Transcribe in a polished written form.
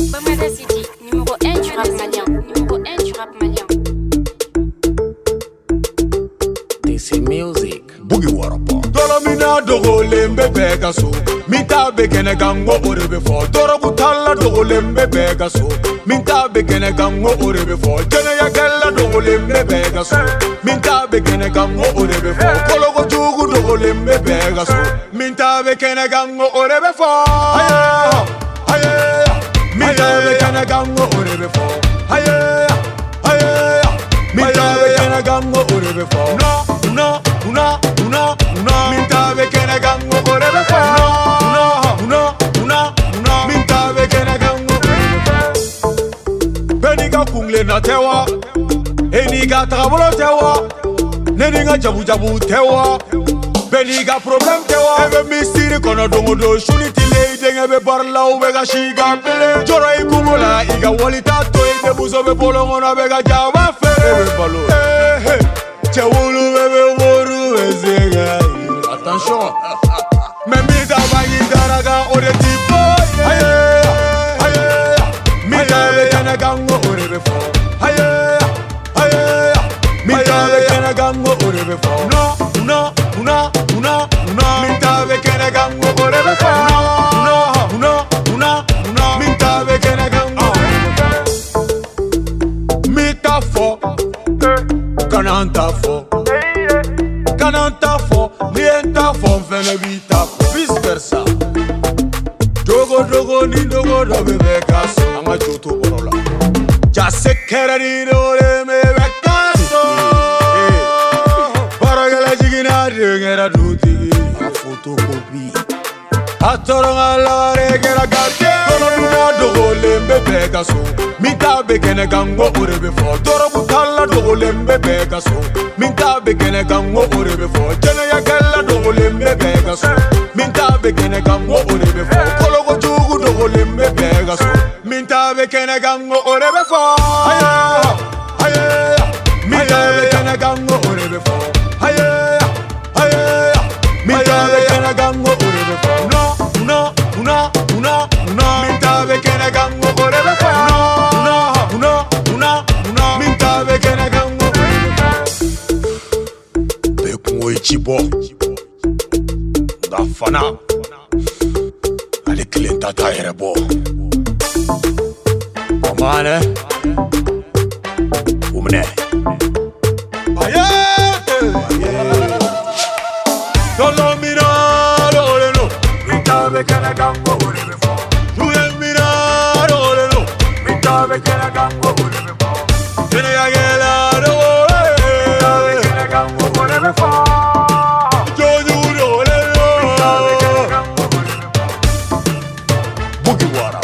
Bamada City, numéro 1 du rap malien. Numéro 1 du rap malien. DC Music. Boogie Warapa. Dolomina dogolembe begaso. Minta bekene gango orebe fo. Dorobu talla dogolembe begaso. Minta bekene gango orebe fo. Jene ya gella dogolembe begaso. Minta bekene gango orebe fo. Kologo jugu dogolembe begaso. Minta bekene gango orebe fo. Haye, haye. Minta bekene gango orebe fo. Haye, haye. Minta bekene gango orebe fo. No, una. Minta bekene gango orebe fo. Una. Minta bekene gango orebe fo. Beniga kungle na tewa. Eniga trabolo tewa. Neniga jabu tewa. Beniga problem tewa. Ebe mistiri kono dongo do shuni tile idenge be barla ubega shiga bele. Joro ikungola iga walita to ide buzo be bolongo na bega jaba fe. Ebe balo. Chewulu bebe woru ezega. Attention. Memida bangi daraga ore tipo. Haye, haye. Mida bekene gango ore befo. Haye, haye. Mida bekene gango ore befo. Una. Mida bekene gango ore befo. Una. Mida bekene gango ore befo. Mita fo. Kananta fo, nienta fo, fene vita fo, vice versa. Dogo, ni dogo, bebe kaso, ama joto borola. Ja se kera ni dole me bekaso. Paragela jigina dengera duti, a photocopy. Atoronga la regera garte, kolona dogo lembe bekaso. Minta bekene gango orebe fo, doro butalla dogo lembe bekaso. Minta bekene gango orebe fo, jene ya gella dogo lembe begaso. Minta bekene gango orebe fo, kologo jugu dogo lembe begaso. Minta bekene gango orebe fo, haye, haye. Minta bekene gango orebe fo, haye, haye. Minta bekene gango orebe fo, una. Minta bekene gango orebe fo, una. Minta bekene gango orebe fo. Bekungo ichibo Dafana Ali kilenta tairebo Omane Umne Ayete Dolomina Loleno Minta bekene gango orebe fo Tuyemina Loleno Minta bekene gango orebe fo Tene ya gela Minta bekene gango orebe fo Boogie Water.